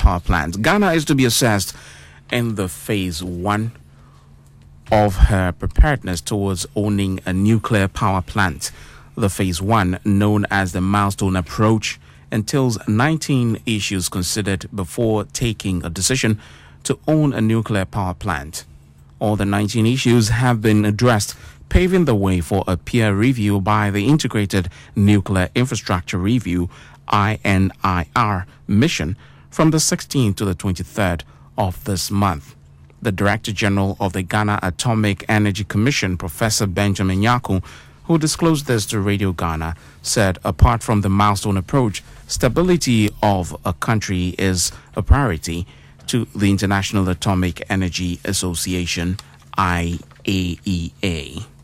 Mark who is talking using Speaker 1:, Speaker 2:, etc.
Speaker 1: power plant. Ghana is to be assessed in the phase 1 of her preparedness towards owning a nuclear power plant. The phase 1, known as the milestone approach, entails 19 issues considered before taking a decision to own a nuclear power plant. All the 19 issues have been addressed, paving the way for a peer review by the Integrated Nuclear Infrastructure Review (INIR) mission from the 16th to the 23rd of this month. The Director General of the Ghana Atomic Energy Commission, Professor Benjamin Nyarko, who disclosed this to Radio Ghana, said apart from the milestone approach, stability of a country is a priority to the International Atomic Energy Association, IAEA.